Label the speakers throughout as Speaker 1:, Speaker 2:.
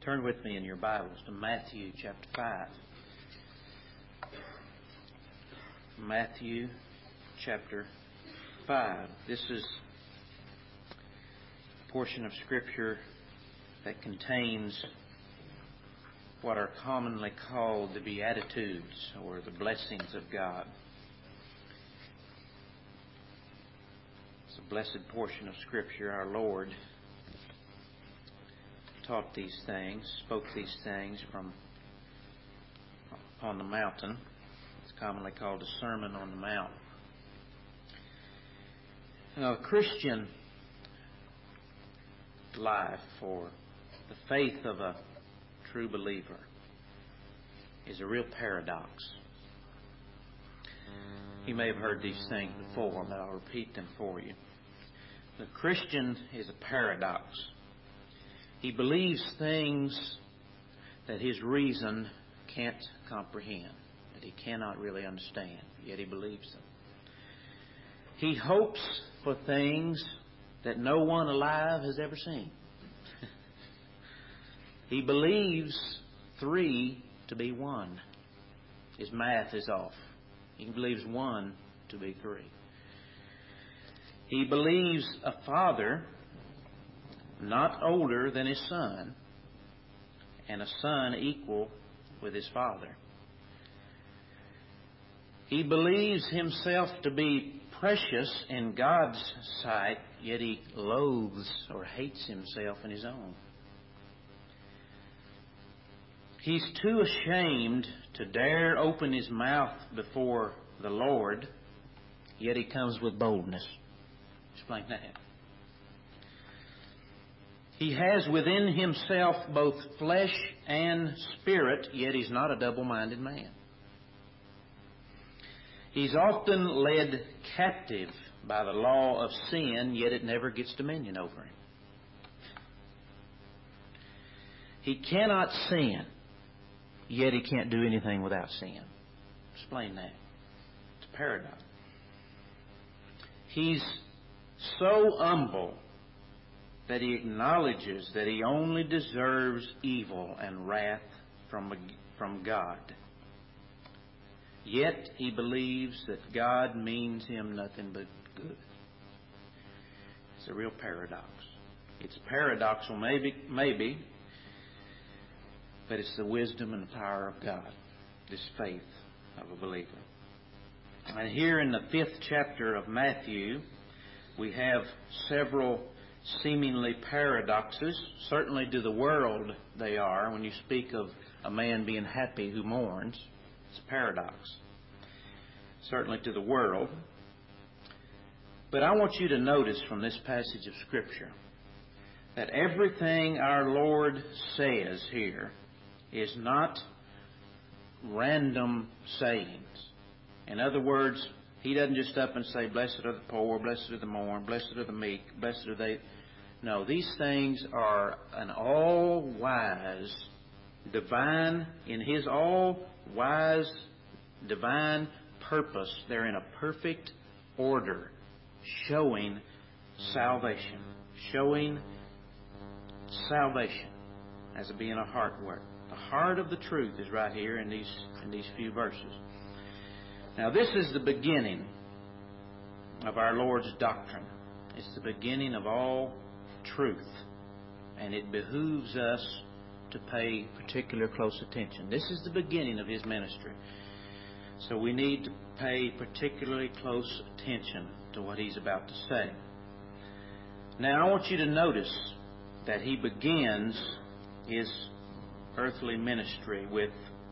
Speaker 1: Turn with me in your Bibles to Matthew chapter 5. Matthew chapter 5. This is a portion of Scripture that contains what are commonly called the Beatitudes, or the blessings of God. It's a blessed portion of Scripture. Our Lord taught these things, spoke these things from on the mountain. It's commonly called a Sermon on the Mount. Now, a Christian life, or the faith of a true believer, is a real paradox. You may have heard these things before, but I'll repeat them for you. The Christian is a paradox. He believes things that his reason can't comprehend, that he cannot really understand, yet he believes them. He hopes for things that no one alive has ever seen. He believes 3 to be 1. His math is off. He believes 1 to be 3. He believes a father not older than his son, and a son equal with his father. He believes himself to be precious in God's sight, yet he loathes or hates himself in his own. He's too ashamed to dare open his mouth before the Lord, yet he comes with boldness. Explain that. He has within himself both flesh and spirit, yet he's not a double-minded man. He's often led captive by the law of sin, yet it never gets dominion over him. He cannot sin, yet he can't do anything without sin. Explain that. It's a paradox. He's so humble that he acknowledges that he only deserves evil and wrath from God. Yet he believes that God means him nothing but good. It's a real paradox. It's paradoxical, maybe, but it's the wisdom and the power of God, this faith of a believer. And here in the 5th chapter of Matthew, we have several seemingly paradoxes. Certainly to the world they are. When you speak of a man being happy who mourns, it's a paradox. Certainly to the world. But I want you to notice from this passage of Scripture that everything our Lord says here is not random sayings. In other words, He doesn't just up and say, blessed are the poor, blessed are the mourn, blessed are the meek, blessed are they. No, these things are an all-wise, divine, in His all-wise, divine purpose. They're in a perfect order, showing salvation. Showing salvation as it being a heart work. The heart of the truth is right here in these few verses. Now, this is the beginning of our Lord's doctrine. It's the beginning of all truth. And it behooves us to pay particular close attention. This is the beginning of His ministry. So we need to pay particularly close attention to what He's about to say. Now, I want you to notice that He begins His earthly ministry with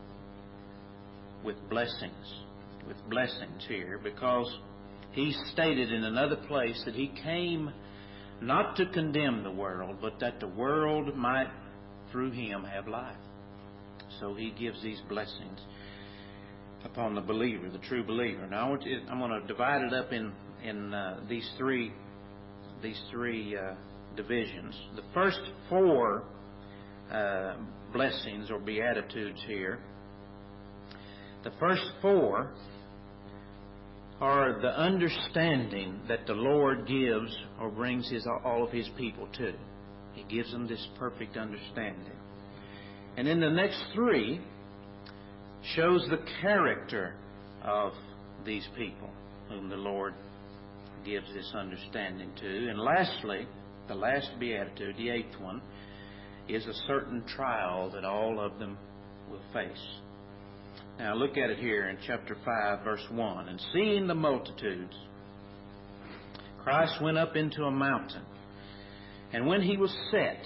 Speaker 1: blessings. With blessings here, because He stated in another place that He came not to condemn the world, but that the world might through Him have life. So He gives these blessings upon the believer, the true believer. Now I'm going to divide it up in these three divisions. The first 4 blessings or beatitudes here. The first 4 are the understanding that the Lord gives or brings all of His people to. He gives them this perfect understanding. And in the next three shows the character of these people whom the Lord gives this understanding to. And lastly, the last beatitude, the eighth one, is a certain trial that all of them will face. Now look at it here in chapter 5, verse 1. And seeing the multitudes, Christ went up into a mountain. And when He was set,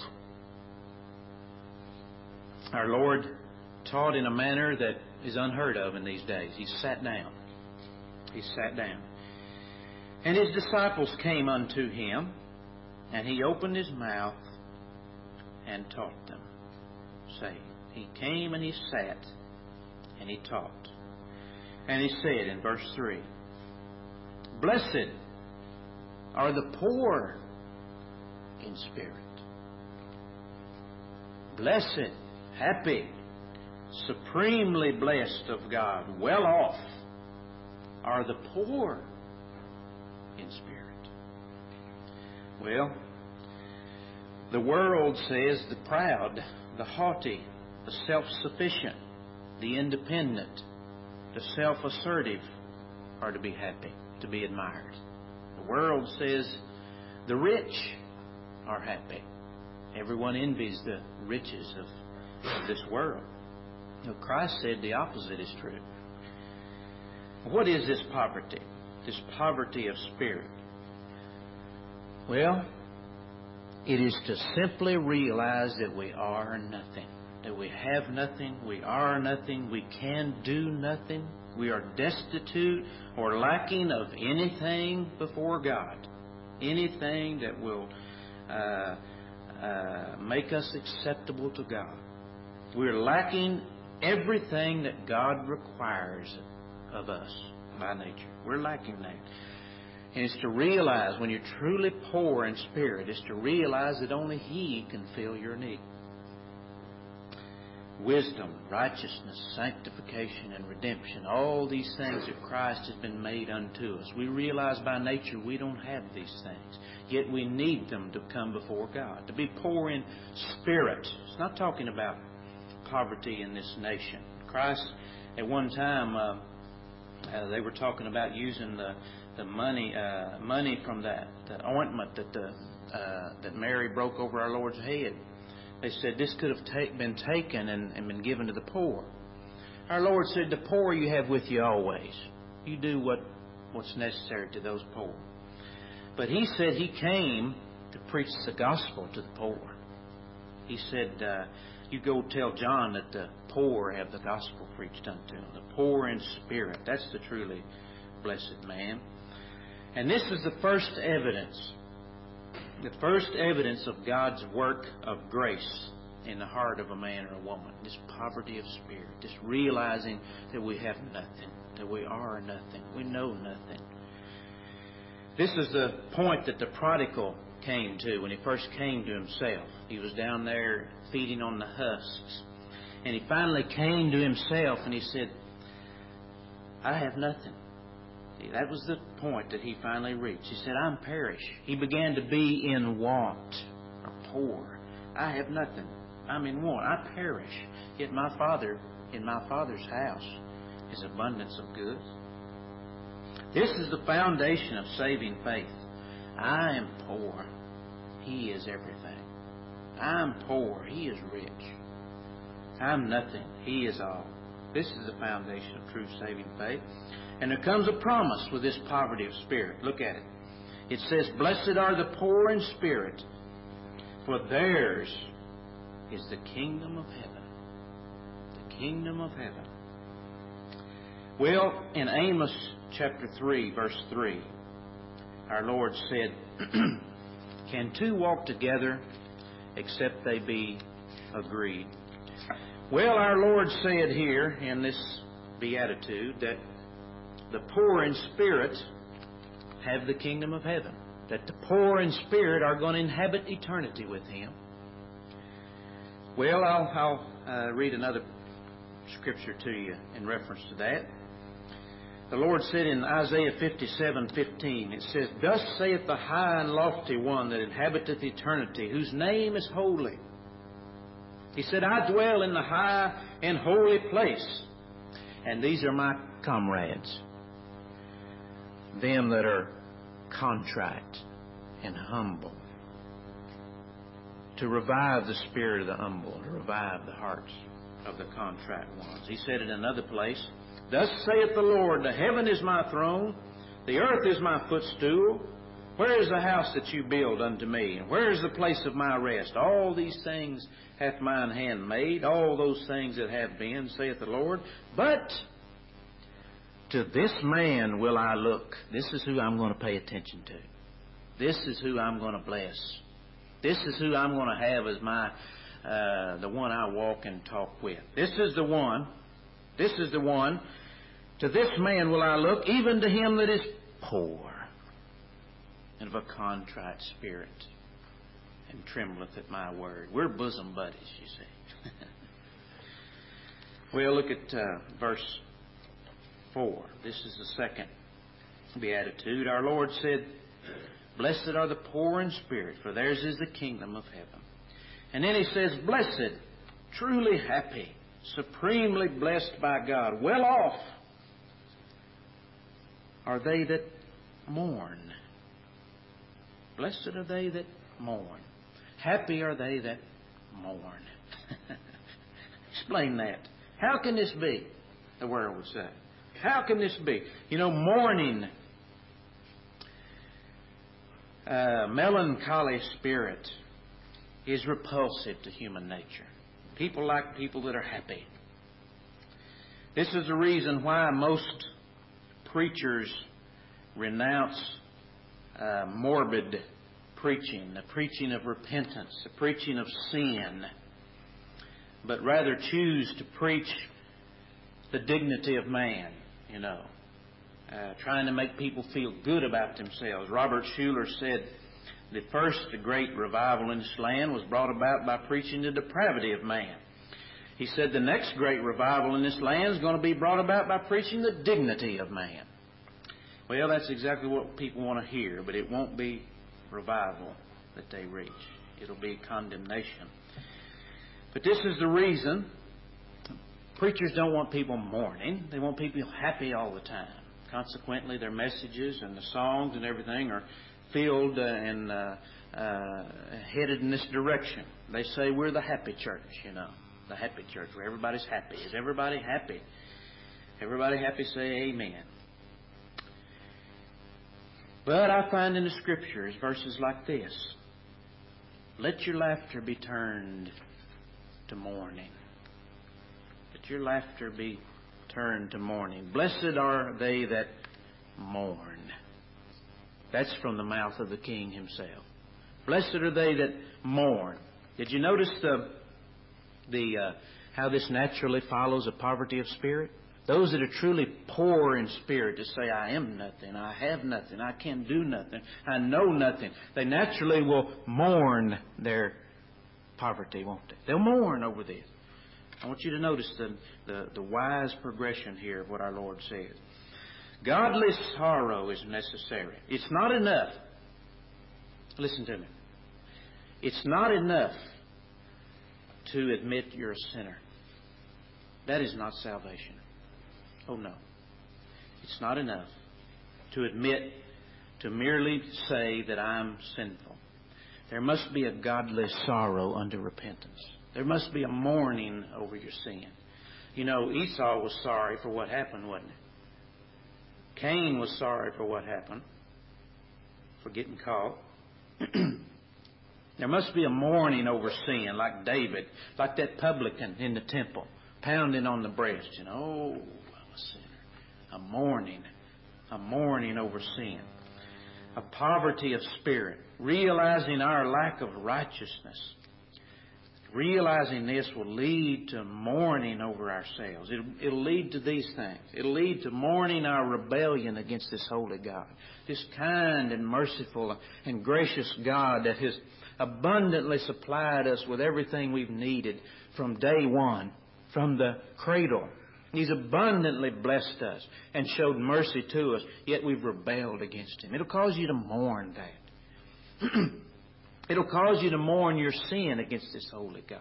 Speaker 1: our Lord taught in a manner that is unheard of in these days. He sat down. He sat down. And His disciples came unto Him, and He opened His mouth and taught them, saying, He came and He sat, and He taught. And He said in verse 3, Blessed are the poor in spirit. Blessed, happy, supremely blessed of God, well off are the poor in spirit. Well, the world says the proud, the haughty, the self-sufficient, the independent, the self-assertive are to be happy, to be admired. The world says the rich are happy. Everyone envies the riches of this world. Now, Christ said the opposite is true. What is this poverty? This poverty of spirit? Well, it is to simply realize that we are nothing. That we have nothing, we are nothing, we can do nothing. We are destitute or lacking of anything before God. Anything that will make us acceptable to God. We're lacking everything that God requires of us by nature. We're lacking that. And it's to realize when you're truly poor in spirit, it's to realize that only He can fill your need. Wisdom, righteousness, sanctification, and redemption, all these things that Christ has been made unto us. We realize by nature we don't have these things. Yet we need them to come before God. To be poor in spirit. It's not talking about poverty in this nation. Christ, at one time, they were talking about using the money from the ointment that Mary broke over our Lord's head. They said this could have been taken and been given to the poor. Our Lord said, the poor you have with you always. You do what's necessary to those poor. But He said He came to preach the gospel to the poor. He said, you go tell John that the poor have the gospel preached unto them. The poor in spirit. That's the truly blessed man. And this is the first evidence. The first evidence of God's work of grace in the heart of a man or a woman. This poverty of spirit. This realizing that we have nothing. That we are nothing. We know nothing. This is the point that the prodigal came to when he first came to himself. He was down there feeding on the husks. And he finally came to himself and he said, I have nothing. See, that was the point that he finally reached. He said, I'm perished. He began to be in want or poor. I have nothing. I'm in want. I perish. Yet my Father, in my Father's house, is abundance of goods. This is the foundation of saving faith. I am poor. He is everything. I'm poor. He is rich. I'm nothing. He is all. This is the foundation of true saving faith. And there comes a promise with this poverty of spirit. Look at it. It says, Blessed are the poor in spirit, for theirs is the kingdom of heaven. The kingdom of heaven. Well, in Amos chapter 3, verse 3, our Lord said, Can two walk together except they be agreed? Well, our Lord said here in this beatitude that the poor in spirit have the kingdom of heaven. That the poor in spirit are going to inhabit eternity with Him. Well, I'll read another scripture to you in reference to that. The Lord said in Isaiah 57:15, it says, Thus saith the high and lofty one that inhabiteth eternity, whose name is holy. He said, I dwell in the high and holy place. And these are my comrades, them that are contrite and humble, to revive the spirit of the humble, to revive the hearts of the contrite ones. He said in another place, Thus saith the Lord, the heaven is my throne, the earth is my footstool. Where is the house that you build unto me? And where is the place of my rest? All these things hath mine hand made, all those things that have been, saith the Lord. But to this man will I look. This is who I'm going to pay attention to. This is who I'm going to bless. This is who I'm going to have as my the one I walk and talk with. This is the one. This is the one. To this man will I look, even to him that is poor and of a contrite spirit, and trembleth at my word. We're bosom buddies, you see. Well, look at verse 4. This is the second beatitude. Our Lord said, Blessed are the poor in spirit, for theirs is the kingdom of heaven. And then He says, Blessed, truly happy, supremely blessed by God, well off are they that mourn. Blessed are they that mourn. Happy are they that mourn. Explain that. How can this be? The world would say. How can this be? You know, mourning, melancholy spirit is repulsive to human nature. People like people that are happy. This is the reason why most preachers renounce morbid preaching, the preaching of repentance, the preaching of sin, but rather choose to preach the dignity of man, you know, trying to make people feel good about themselves. Robert Schuller said the first great revival in this land was brought about by preaching the depravity of man. He said the next great revival in this land is going to be brought about by preaching the dignity of man. Well, that's exactly what people want to hear, but it won't be revival that they reach. It'll be condemnation. But this is the reason preachers don't want people mourning. They want people happy all the time. Consequently, their messages and the songs and everything are filled and headed in this direction. They say we're the happy church, you know, the happy church where everybody's happy. Is everybody happy? Everybody happy? Say amen. But I find in the Scriptures verses like this. Let your laughter be turned to mourning. Let your laughter be turned to mourning. Blessed are they that mourn. That's from the mouth of the King Himself. Blessed are they that mourn. Did you notice how this naturally follows a poverty of spirit? Those that are truly poor in spirit, to say, I am nothing, I have nothing, I can do nothing, I know nothing. They naturally will mourn their poverty, won't they? They'll mourn over this. I want you to notice the wise progression here of what our Lord says. Godly sorrow is necessary. It's not enough. Listen to me. It's not enough to admit you're a sinner. That is not salvation. Oh, no. It's not enough to admit, to merely say that I'm sinful. There must be a godly sorrow unto repentance. There must be a mourning over your sin. You know, Esau was sorry for what happened, wasn't he? Cain was sorry for what happened, for getting caught. There must be a mourning over sin, like David, like that publican in the temple, pounding on the breast, you know, oh, I'm a sinner. A mourning over sin. A poverty of spirit, realizing our lack of righteousness. Realizing this will lead to mourning over ourselves. It'll lead to these things. It'll lead to mourning our rebellion against this holy God. This kind and merciful and gracious God that has abundantly supplied us with everything we've needed from day one, from the cradle. He's abundantly blessed us and showed mercy to us, yet we've rebelled against Him. It'll cause you to mourn that. It'll cause you to mourn your sin against this holy God.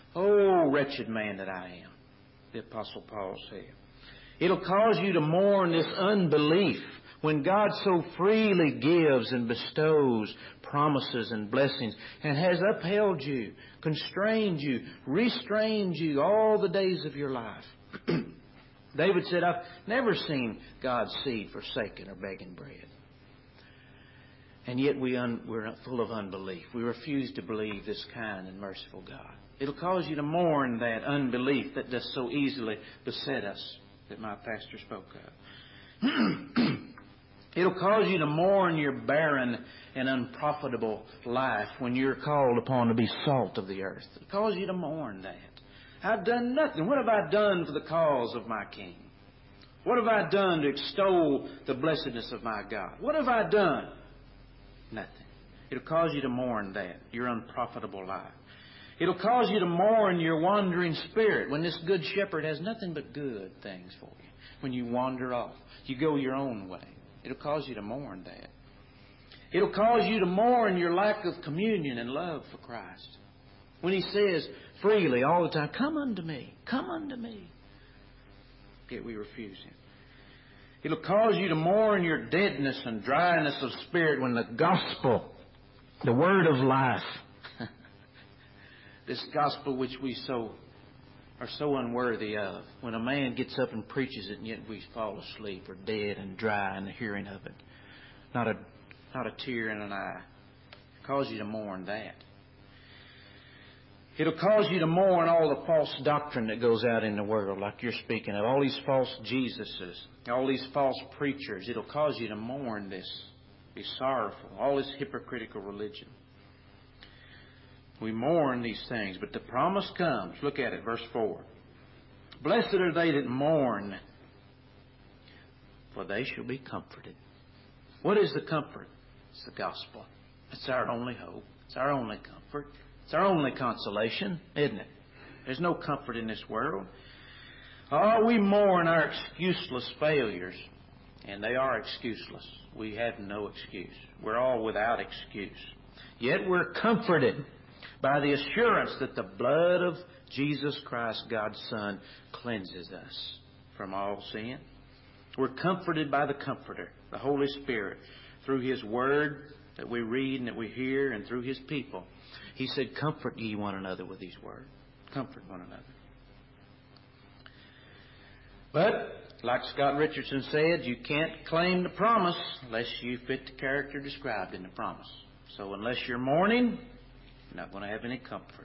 Speaker 1: Oh, wretched man that I am, the Apostle Paul said. It'll cause you to mourn this unbelief when God so freely gives and bestows promises and blessings and has upheld you, constrained you, restrained you all the days of your life. David said, I've never seen God's seed forsaken or begging bread. And yet we're full of unbelief. We refuse to believe this kind and merciful God. It'll cause you to mourn that unbelief that does so easily beset us, that my pastor spoke of. It'll cause you to mourn your barren and unprofitable life when you're called upon to be salt of the earth. It'll cause you to mourn that. I've done nothing. What have I done for the cause of my King? What have I done to extol the blessedness of my God? What have I done? Nothing. It'll cause you to mourn that, your unprofitable life. It'll cause you to mourn your wandering spirit when this good shepherd has nothing but good things for you. When you wander off, you go your own way. It'll cause you to mourn that. It'll cause you to mourn your lack of communion and love for Christ. When He says freely all the time, come unto me, come unto me. Yet we refuse Him. It'll cause you to mourn your deadness and dryness of spirit when the gospel, the word of life, this gospel which we are so unworthy of, when a man gets up and preaches it and yet we fall asleep or dead and dry in the hearing of it. Not a tear in an eye. It'll cause you to mourn that. It'll cause you to mourn all the false doctrine that goes out in the world, like you're speaking of. All these false Jesuses, all these false preachers. It'll cause you to mourn this, be sorrowful, all this hypocritical religion. We mourn these things, but the promise comes. Look at it, verse 4. Blessed are they that mourn, for they shall be comforted. What is the comfort? It's the gospel. It's our only hope. It's our only comfort. It's our only consolation, isn't it? There's no comfort in this world. Oh, we mourn our excuseless failures, and they are excuseless. We have no excuse. We're all without excuse. Yet we're comforted by the assurance that the blood of Jesus Christ, God's Son, cleanses us from all sin. We're comforted by the Comforter, the Holy Spirit, through His Word that we read and that we hear, and through His people. He said, comfort ye one another with these words. Comfort one another. But, like Scott Richardson said, you can't claim the promise unless you fit the character described in the promise. So unless you're mourning, you're not going to have any comfort.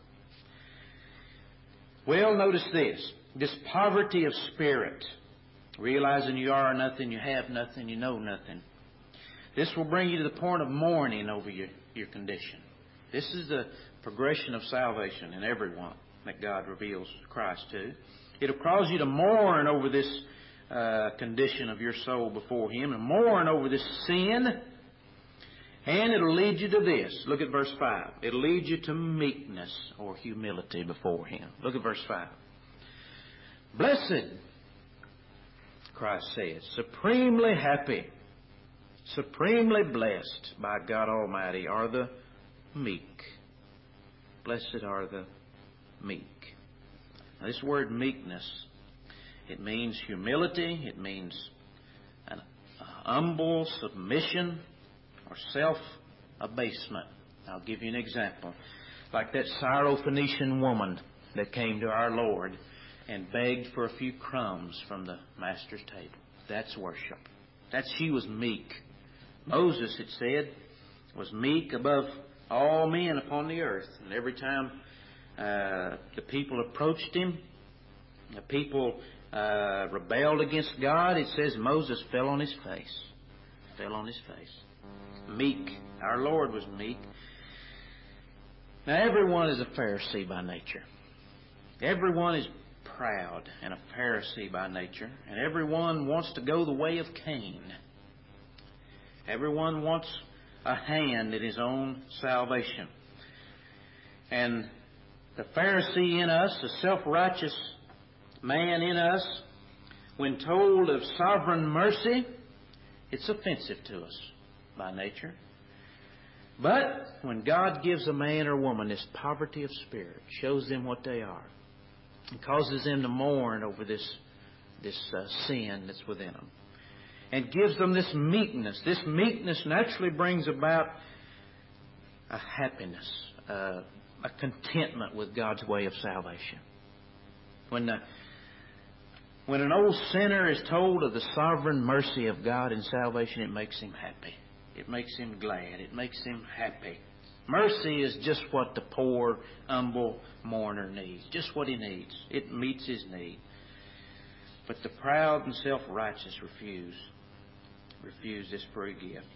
Speaker 1: Well, notice this. This poverty of spirit, realizing you are nothing, you have nothing, you know nothing. This will bring you to the point of mourning over your condition. This is the progression of salvation in everyone that God reveals Christ to. It'll cause you to mourn over this condition of your soul before Him, and mourn over this sin. And it'll lead you to this. Look at verse 5. It'll lead you to meekness or humility before Him. Look at verse 5. Blessed, Christ says, supremely happy, supremely blessed by God Almighty are the meek. Blessed are the meek. Now, this word meekness, it means humility. It means an humble submission or self-abasement. I'll give you an example. Like that Syrophoenician woman that came to our Lord and begged for a few crumbs from the Master's table. That's worship. She was meek. Moses, it said, was meek above all men upon the earth. And every time the people approached him, the people rebelled against God, it says Moses fell on his face. Fell on his face. Meek. Our Lord was meek. Now, everyone is a Pharisee by nature. Everyone is proud and a Pharisee by nature. And everyone wants to go the way of Cain. Everyone wants a hand in his own salvation. And the Pharisee in us, the self-righteous man in us, when told of sovereign mercy, it's offensive to us by nature. But when God gives a man or woman this poverty of spirit, shows them what they are, and causes them to mourn over this sin that's within them, and gives them this meekness naturally brings about a happiness, a contentment with God's way of salvation. When an old sinner is told of the sovereign mercy of God in salvation, it makes him happy. It makes him glad. It makes him happy. Mercy is just what the poor, humble mourner needs. Just what he needs. It meets his need. But the proud and self-righteous refuse this free gift.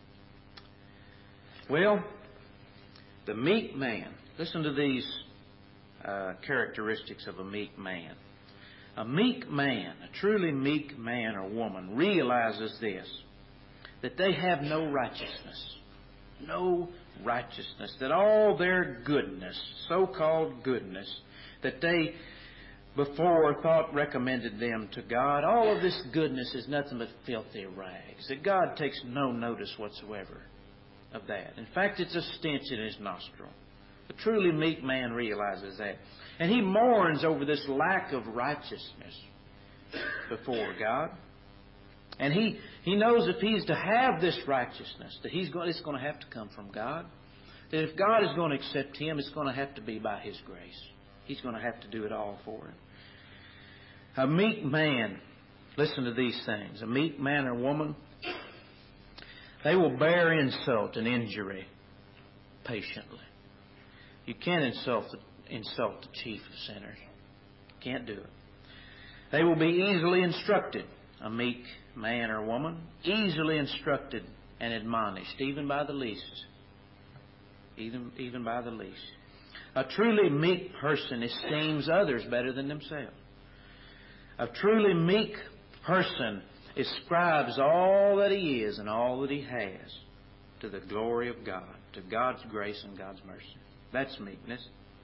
Speaker 1: Well, the meek man. Listen to these characteristics of a meek man. A meek man, a truly meek man or woman, realizes this, that they have no righteousness. No righteousness. That all their goodness, so-called goodness, that they before thought recommended them to God, all of this goodness is nothing but filthy rags. That God takes no notice whatsoever of that. In fact, it's a stench in His nostril. The truly meek man realizes that. And he mourns over this lack of righteousness before God. And he knows if he's to have this righteousness, that it's going to have to come from God. That if God is going to accept him, it's going to have to be by His grace. He's going to have to do it all for him. A meek man, listen to these things. A meek man or woman, they will bear insult and injury patiently. You can't insult the chief of sinners. Can't do it. They will be easily instructed. A meek man or woman, easily instructed and admonished, even by the least. Even by the least. A truly meek person esteems others better than themselves. A truly meek person ascribes all that he is and all that he has to the glory of God, to God's grace and God's mercy. That's meekness.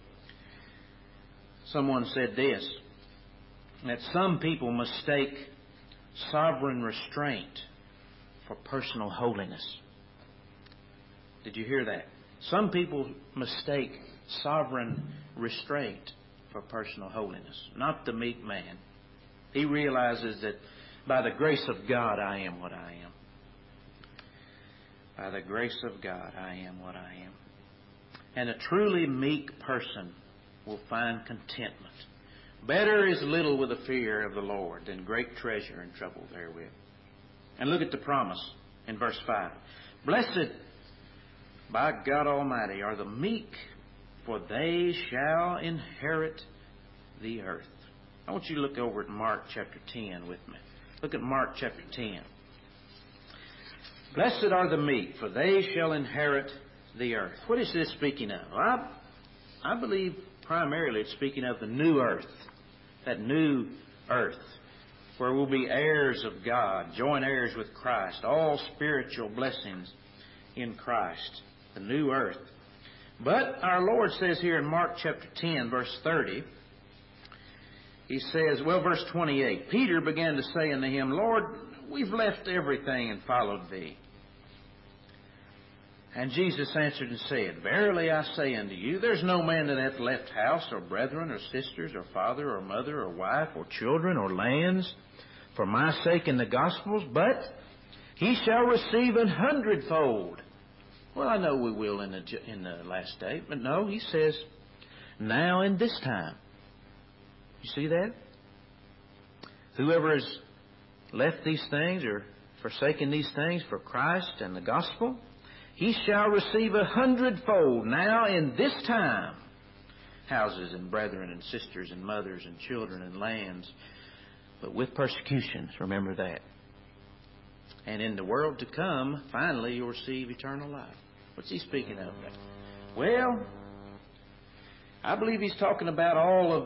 Speaker 1: Someone said this, that some people mistake sovereign restraint for personal holiness. Did you hear that? Some people mistake sovereign restraint for personal holiness. Not the meek man. He realizes that by the grace of God I am what I am. By the grace of God I am what I am. And a truly meek person will find contentment. Better is little with the fear of the Lord than great treasure and trouble therewith. And look at the promise in verse 5. Blessed by God Almighty are the meek, for they shall inherit the earth. I want you to look over at Mark chapter 10 with me. Look at Mark chapter 10. Blessed are the meek, for they shall inherit the earth. What is this speaking of? Well, I believe primarily it's speaking of the new earth. That new earth where we'll be heirs of God, joint heirs with Christ, all spiritual blessings in Christ. The new earth. But our Lord says here in Mark chapter 10, verse 30, He says, verse 28, Peter began to say unto Him, Lord, we've left everything and followed Thee. And Jesus answered and said, Verily I say unto you, there's no man that hath left house, or brethren, or sisters, or father, or mother, or wife, or children, or lands, for my sake in the Gospels, but he shall receive 100-fold. Well, I know we will in the last day, but no, He says, now in this time. You see that? Whoever has left these things or forsaken these things for Christ and the Gospel, he shall receive 100-fold now in this time. Houses and brethren and sisters and mothers and children and lands, but with persecutions, remember that. And in the world to come, finally you'll receive eternal life. What's He speaking of? Well, I believe He's talking about all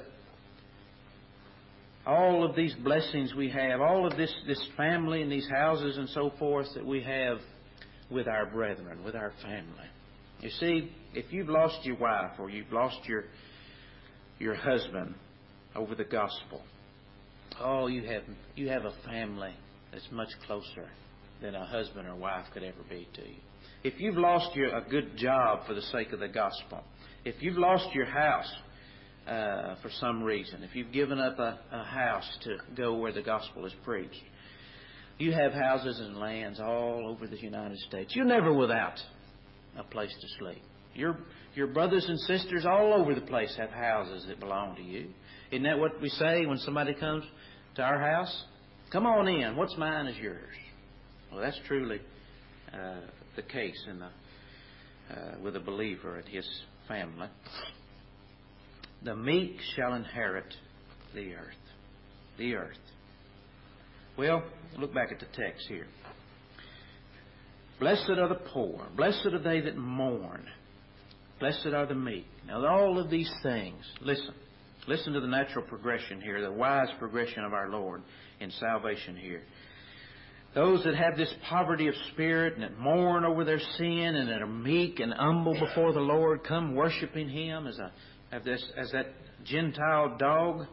Speaker 1: of these blessings we have, all of this family and these houses and so forth that we have with our brethren, with our family. You see, if you've lost your wife or you've lost your husband over the gospel, you have a family that's much closer than a husband or wife could ever be to you. If you've lost a good job for the sake of the gospel, if you've lost your house for some reason, if you've given up a house to go where the gospel is preached, you have houses and lands all over the United States. You're never without a place to sleep. Your brothers and sisters all over the place have houses that belong to you. Isn't that what we say when somebody comes to our house? Come on in. What's mine is yours. Well, that's truly the case with a believer and his family. The meek shall inherit the earth. The earth. Well, look back at the text here. Blessed are the poor. Blessed are they that mourn. Blessed are the meek. Now, all of these things, listen to the natural progression here, the wise progression of our Lord in salvation here. Those that have this poverty of spirit and that mourn over their sin and that are meek and humble before the Lord, come worshiping Him as that Gentile dog,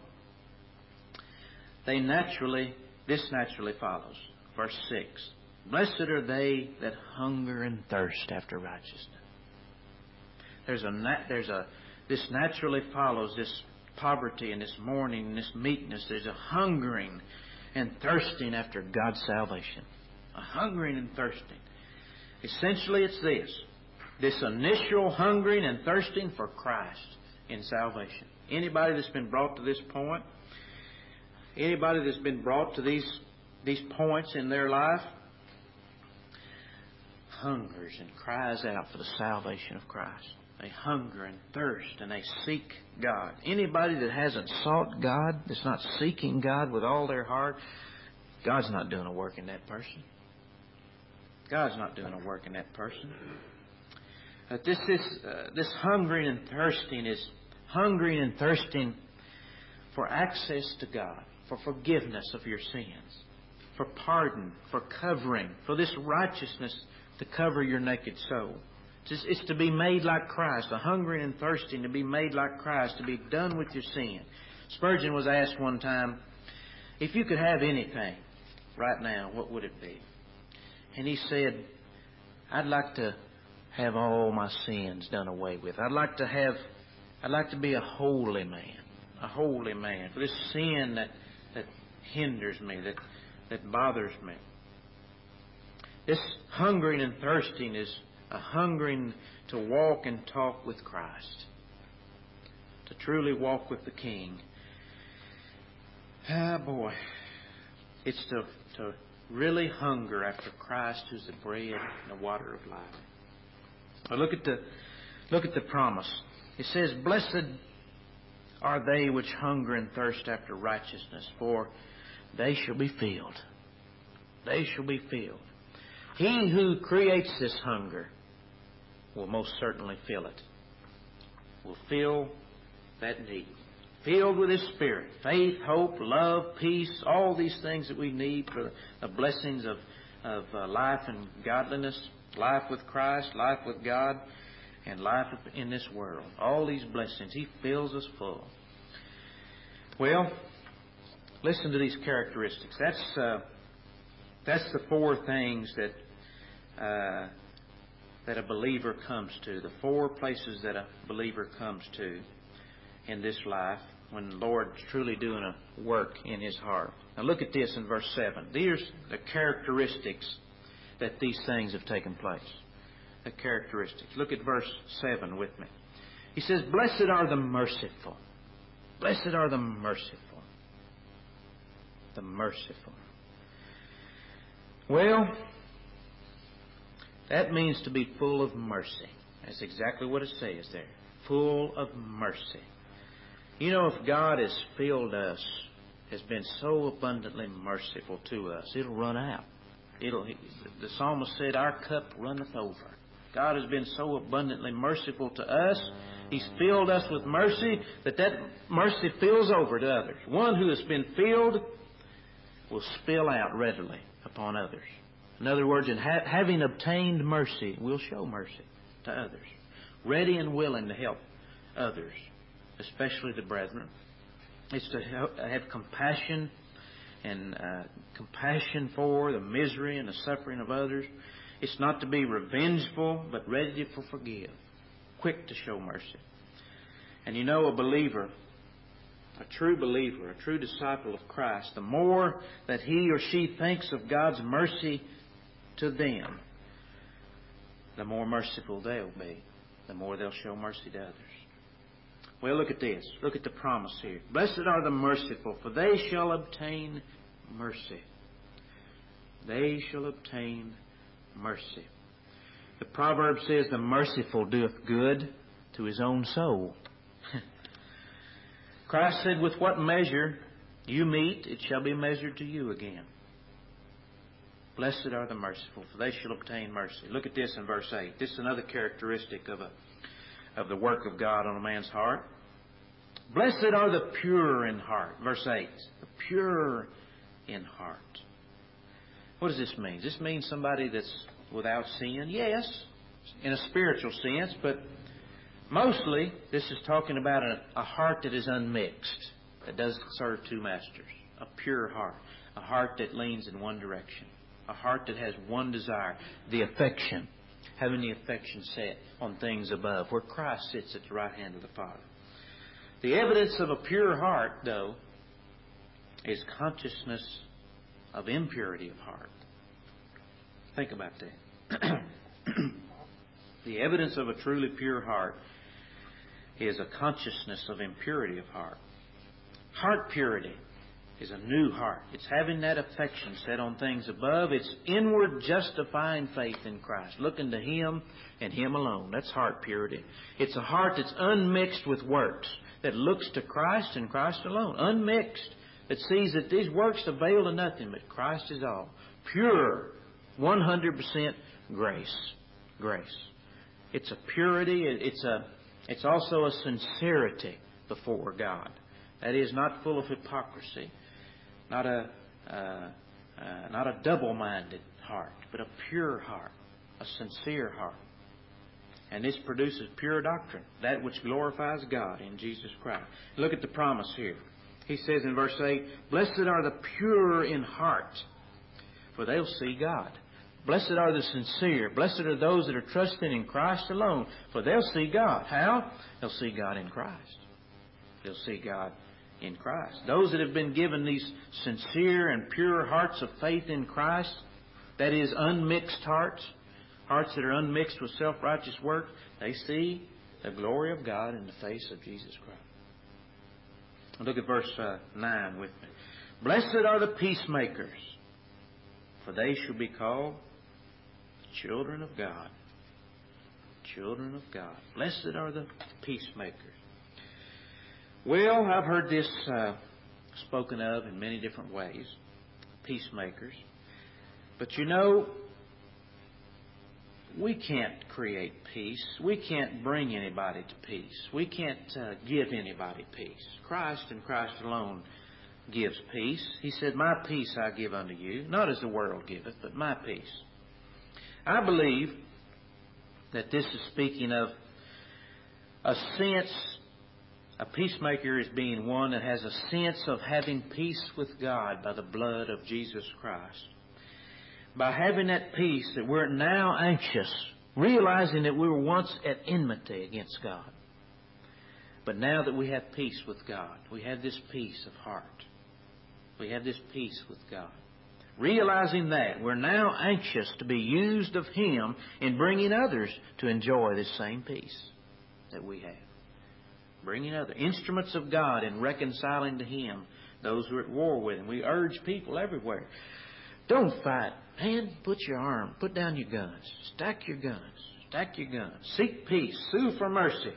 Speaker 1: this naturally follows. Verse 6. Blessed are they that hunger and thirst after righteousness. This naturally follows this poverty and this mourning and this meekness. There's a hungering and thirsting after God's salvation. A hungering and thirsting. Essentially, it's this initial hungering and thirsting for Christ in salvation. Anybody that's been brought to this point, anybody that's been brought to these points in their life, hungers and cries out for the salvation of Christ. They hunger and thirst and they seek God. Anybody that hasn't sought God, that's not seeking God with all their heart, God's not doing a work in that person. God's not doing a work in that person. This hungering and thirsting is hungering and thirsting for access to God, for forgiveness of your sins, for pardon, for covering, for this righteousness to cover your naked soul. It's to be made like Christ, a hungering and thirsting to be made like Christ, to be done with your sin. Spurgeon was asked one time, if you could have anything right now, what would it be? And he said, I'd like to have all my sins done away with. I'd like to be a holy man, for this sin that hinders me, that bothers me. This hungering and thirsting is a hungering to walk and talk with Christ, to truly walk with the King. Boy, it's to really hunger after Christ, who's the bread and the water of life. But look at the promise. It says, "Blessed are they which hunger and thirst after righteousness, for they shall be filled." They shall be filled. He who creates this hunger will most certainly fill it. Will fill that need. Filled with His Spirit. Faith, hope, love, peace, all these things that we need for the blessings of life and godliness, life with Christ, life with God, and life in this world. All these blessings. He fills us full. Well, listen to these characteristics. That's the four things that a believer comes to, the four places that a believer comes to in this life when the Lord's truly doing a work in his heart. Now look at this in verse 7. These are the characteristics that these things have taken place. The characteristics. Look at verse 7 with me. He says, "Blessed are the merciful." Blessed are the merciful. The merciful. Well, that means to be full of mercy. That's exactly what it says there. Full of mercy. You know, if God has filled us, has been so abundantly merciful to us, it'll run out. The psalmist said, "Our cup runneth over." God has been so abundantly merciful to us. He's filled us with mercy that mercy fills over to others. One who has been filled will spill out readily upon others. In other words, having obtained mercy, we'll show mercy to others. Ready and willing to help others, especially the brethren. It's to have compassion and compassion for the misery and the suffering of others. It's not to be revengeful, but ready to forgive, quick to show mercy. And you know, a believer, a true believer, a true disciple of Christ, the more that he or she thinks of God's mercy to them, the more merciful they'll be, the more they'll show mercy to others. Well, look at this. Look at the promise here. Blessed are the merciful, for they shall obtain mercy. They shall obtain mercy. The proverb says, the merciful doeth good to his own soul. Christ said, with what measure you meet, it shall be measured to you again. Blessed are the merciful, for they shall obtain mercy. Look at this in verse 8. This is another characteristic of the work of God on a man's heart. Blessed are the pure in heart. Verse 8. The pure in heart. What does this mean? Does this mean somebody that's without sin? Yes, in a spiritual sense, but mostly this is talking about a heart that is unmixed, that doesn't serve two masters. A pure heart. A heart that leans in one direction. A heart that has one desire, the affection. Having the affection set on things above, where Christ sits at the right hand of the Father. The evidence of a pure heart, though, is consciousness of impurity of heart. Think about that. The evidence of a truly pure heart is a consciousness of impurity of heart. Heart purity is a new heart. It's having that affection set on things above. It's inward justifying faith in Christ, looking to Him and Him alone. That's heart purity. It's a heart that's unmixed with works, that looks to Christ and Christ alone. Unmixed, that sees that these works avail to nothing, but Christ is all. Pure, 100% grace. Grace. It's a purity. It's also a sincerity before God. That is, not full of hypocrisy. Not a double-minded heart, but a pure heart, a sincere heart. And this produces pure doctrine, that which glorifies God in Jesus Christ. Look at the promise here. He says in verse 8, blessed are the pure in heart, for they'll see God. Blessed are the sincere. Blessed are those that are trusting in Christ alone, for they'll see God. How? They'll see God in Christ. They'll see God in Christ. Those that have been given these sincere and pure hearts of faith in Christ, that is, unmixed hearts, hearts that are unmixed with self-righteous work, they see the glory of God in the face of Jesus Christ. Look at verse 9 with me. Blessed are the peacemakers, for they shall be called the children of God. Children of God. Blessed are the peacemakers. Well, I've heard this spoken of in many different ways. Peacemakers. But you know, we can't create peace. We can't bring anybody to peace. We can't give anybody peace. Christ and Christ alone gives peace. He said, my peace I give unto you, not as the world giveth, but my peace. I believe that this is speaking of a sense. A peacemaker is being one that has a sense of having peace with God by the blood of Jesus Christ. By having that peace, that we're now anxious, realizing that we were once at enmity against God. But now that we have peace with God, we have this peace of heart. We have this peace with God. Realizing that, we're now anxious to be used of Him in bringing others to enjoy this same peace that we have. Bringing other instruments of God and reconciling to Him those who are at war with Him. We urge people everywhere. Don't fight. Man, put down your guns. Stack your guns. Stack your guns. Seek peace. Sue for mercy.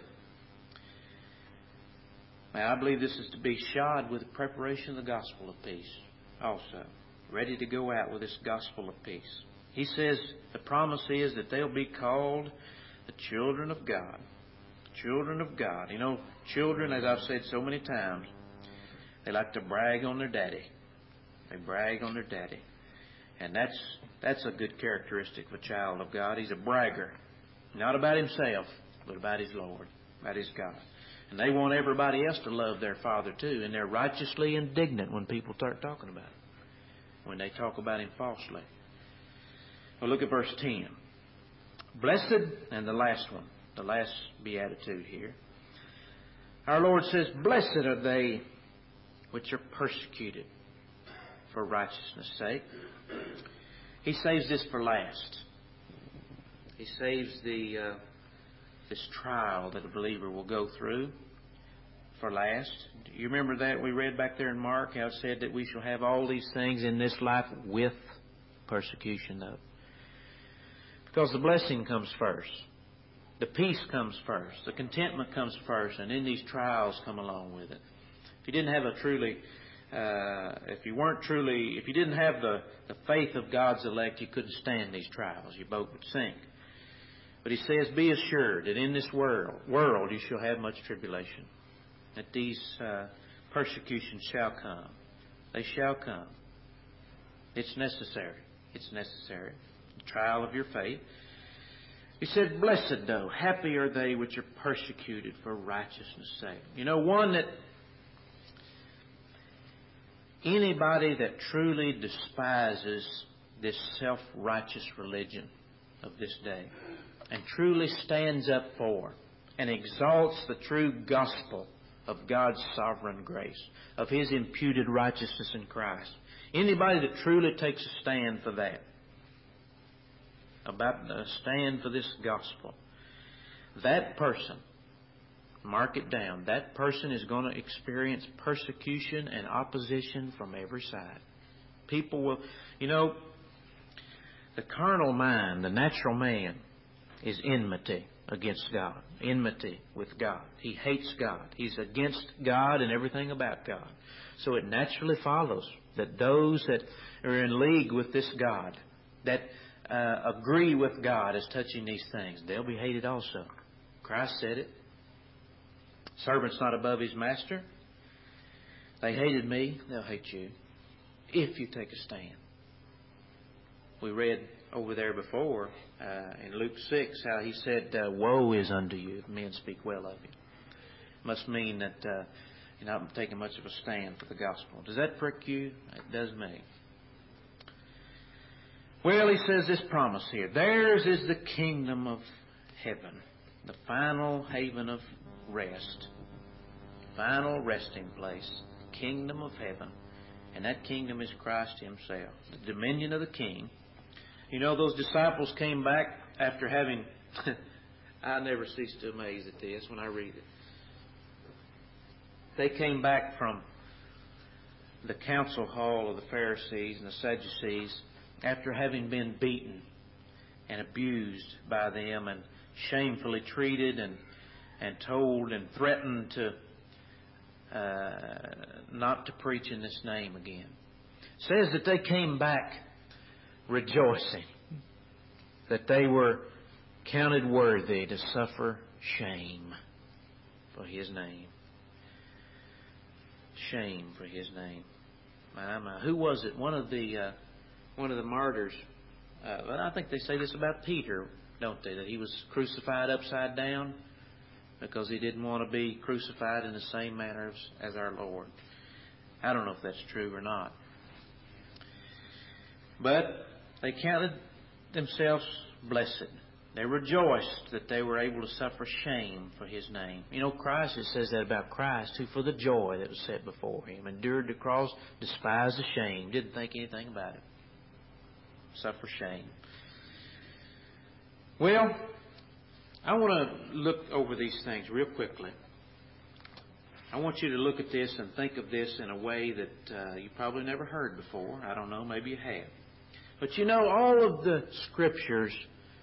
Speaker 1: Now, I believe this is to be shod with the preparation of the gospel of peace also. Ready to go out with this gospel of peace. He says the promise is that they'll be called the children of God. Children of God. You know, children, as I've said so many times, they like to brag on their daddy. They brag on their daddy. And that's a good characteristic of a child of God. He's a bragger. Not about himself, but about his Lord, about his God. And they want everybody else to love their father too. And they're righteously indignant when people start talking about him, when they talk about him falsely. Well, look at verse 10. Blessed, and the last one, the last beatitude here. Our Lord says, blessed are they which are persecuted for righteousness' sake. He saves this for last. He saves this trial that a believer will go through for last. Do you remember that we read back there in Mark how it said that we shall have all these things in this life with persecution, though? Because the blessing comes first. The peace comes first. The contentment comes first. And then these trials come along with it. If you didn't have if you didn't have the faith of God's elect, you couldn't stand these trials. Your boat would sink. But He says, be assured that in this world you shall have much tribulation. That these persecutions shall come. They shall come. It's necessary. It's necessary. The trial of your faith. He said, blessed though, happy are they which are persecuted for righteousness' sake. You know, one that anybody that truly despises this self-righteous religion of this day and truly stands up for and exalts the true gospel of God's sovereign grace, of His imputed righteousness in Christ. Anybody that truly takes a stand for that, about a stand for this gospel, that person, mark it down, that person is going to experience persecution and opposition from every side. People will, the carnal mind, the natural man, is enmity against God, enmity with God. He hates God. He's against God and everything about God. So it naturally follows that those that are in league with this God, that agree with God as touching these things, they'll be hated also. Christ said it. Servant's not above his master. They hated me, they'll hate you if you take a stand. We read over there before in Luke 6 how He said, woe is unto you if men speak well of you. Must mean that you're not taking much of a stand for the gospel. Does that prick you? It does me. Well, He says this promise here. Theirs is the kingdom of heaven, the final haven of rest, final resting place, kingdom of heaven. And that kingdom is Christ Himself, the dominion of the King. You know, those disciples came back after having... I never cease to amaze at this when I read it. They came back from the council hall of the Pharisees and the Sadducees after having been beaten and abused by them and shamefully treated and told and threatened to not to preach in this name again. It says that they came back rejoicing, that they were counted worthy to suffer shame for His name. Shame for His name. My. Who was it? One of the martyrs. I think they say this about Peter, don't they? That he was crucified upside down because he didn't want to be crucified in the same manner as our Lord. I don't know if that's true or not. But they counted themselves blessed. They rejoiced that they were able to suffer shame for His name. You know, Christ, it says that about Christ, who for the joy that was set before Him endured the cross, despised the shame, didn't think anything about it. Suffer shame. Well, I want to look over these things real quickly. I want you to look at this and think of this in a way that you probably never heard before. I don't know, maybe you have. But you know, all of the Scriptures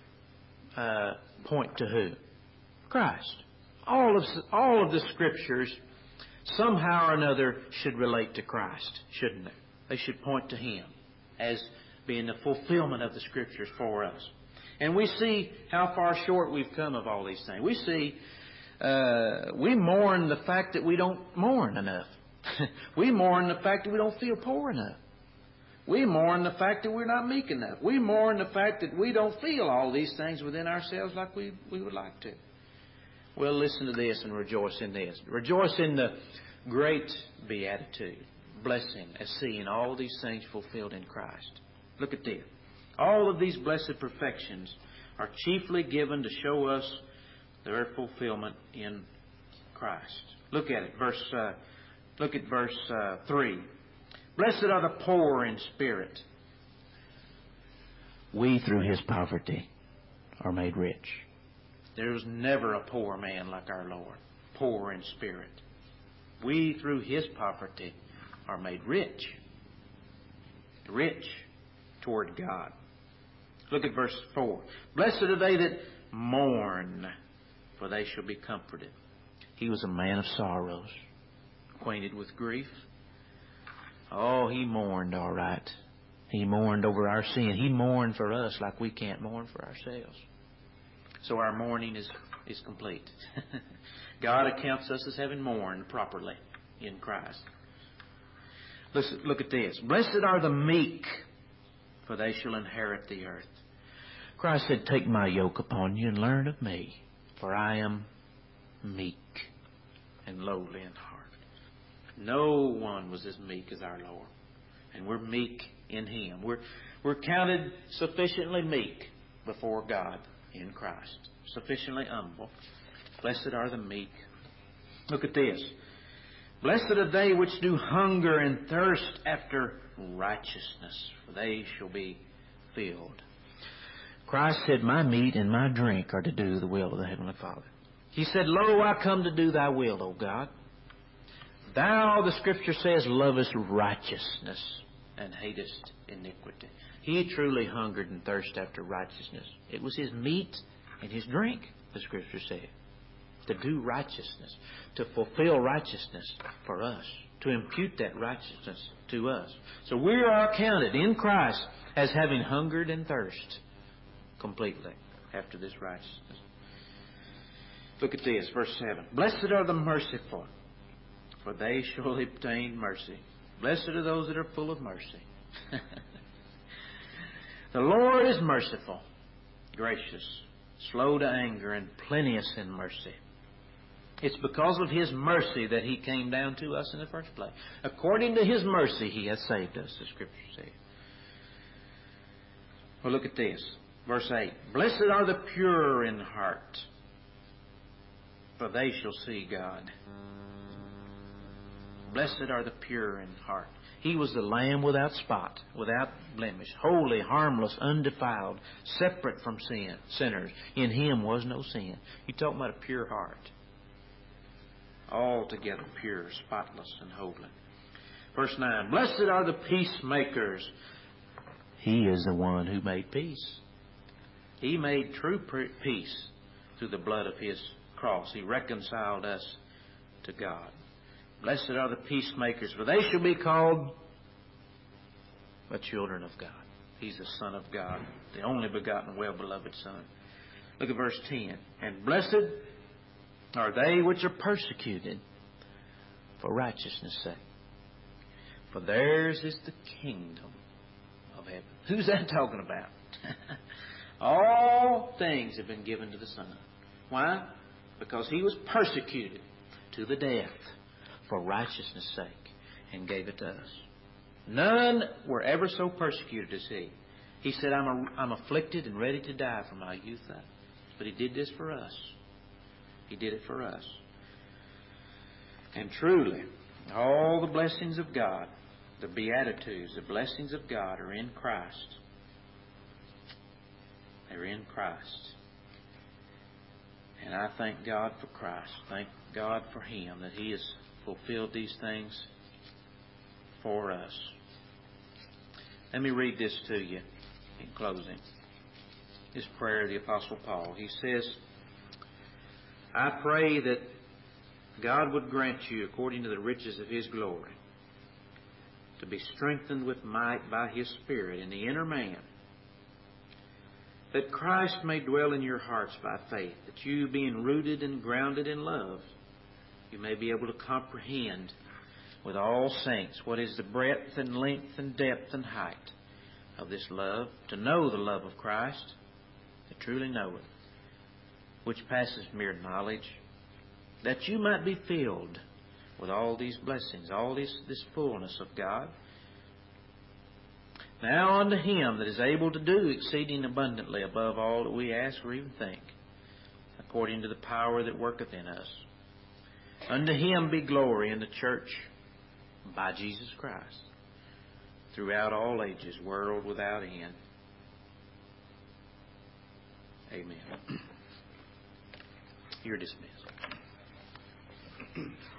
Speaker 1: point to who? Christ. All of the Scriptures somehow or another should relate to Christ, shouldn't they? They should point to Him as being the fulfillment of the Scriptures for us. And we see how far short we've come of all these things. We see, we mourn the fact that we don't mourn enough. We mourn the fact that we don't feel poor enough. We mourn the fact that we're not meek enough. We mourn the fact that we don't feel all these things within ourselves like we would like to. Well, listen to this and rejoice in this. Rejoice in the great beatitude, blessing, as seeing all these things fulfilled in Christ. Look at this. All of these blessed perfections are chiefly given to show us their fulfillment in Christ. Look at it. Look at verse 3. Blessed are the poor in spirit. We, through His poverty, are made rich. There was never a poor man like our Lord, poor in spirit. We, through His poverty, are made rich. Rich toward God. Look at verse 4. Blessed are they that mourn, for they shall be comforted. He was a man of sorrows, acquainted with grief. Oh, He mourned all right. He mourned over our sin. He mourned for us like we can't mourn for ourselves. So our mourning is complete. God accounts us as having mourned properly in Christ. Look at this. Blessed are the meek, for they shall inherit the earth. Christ said, take my yoke upon you and learn of me, for I am meek and lowly in heart. No one was as meek as our Lord. And we're meek in Him. We're counted sufficiently meek before God in Christ. Sufficiently humble. Blessed are the meek. Look at this. Blessed are they which do hunger and thirst after righteousness, for they shall be filled. Christ said, my meat and my drink are to do the will of the Heavenly Father. He said, lo, I come to do thy will, O God. Thou, the Scripture says, lovest righteousness and hatest iniquity. He truly hungered and thirsted after righteousness. It was His meat and His drink, the Scripture said. To do righteousness, to fulfill righteousness for us, to impute that righteousness to us. So we are counted in Christ as having hungered and thirst completely after this righteousness. Look at this, verse 7. Blessed are the merciful, for they shall obtain mercy. Blessed are those that are full of mercy. The Lord is merciful, gracious, slow to anger, and plenteous in mercy. It's because of His mercy that He came down to us in the first place. According to His mercy, He has saved us, the Scripture says. Well, look at this. Verse 8. Blessed are the pure in heart, for they shall see God. Blessed are the pure in heart. He was the Lamb without spot, without blemish, holy, harmless, undefiled, separate from sinners. In Him was no sin. You're talking about a pure heart. Altogether pure, spotless, and holy. Verse 9. Blessed are the peacemakers. He is the one who made peace. He made true peace through the blood of His cross. He reconciled us to God. Blessed are the peacemakers, for they shall be called the children of God. He's the Son of God, the only begotten, well-beloved Son. Look at verse 10. And blessed are they which are persecuted for righteousness' sake, for theirs is the kingdom of heaven. Who's that talking about? All things have been given to the Son. Why? Because He was persecuted to the death for righteousness' sake and gave it to us. None were ever so persecuted as He. He said, I'm afflicted and ready to die from my youth up. But He did this for us. He did it for us. And truly, all the blessings of God, the Beatitudes, the blessings of God are in Christ. They're in Christ. And I thank God for Christ. Thank God for Him, that He has fulfilled these things for us. Let me read this to you in closing. This prayer of the Apostle Paul. He says, I pray that God would grant you, according to the riches of His glory, to be strengthened with might by His Spirit in the inner man, that Christ may dwell in your hearts by faith, that you, being rooted and grounded in love, you may be able to comprehend with all saints what is the breadth and length and depth and height of this love, to know the love of Christ, to truly know it, which passes mere knowledge, that you might be filled with all these blessings, all this fullness of God. Now unto Him that is able to do exceeding abundantly above all that we ask or even think, according to the power that worketh in us. Unto Him be glory in the church by Jesus Christ, throughout all ages, world without end. Amen. You're dismissed.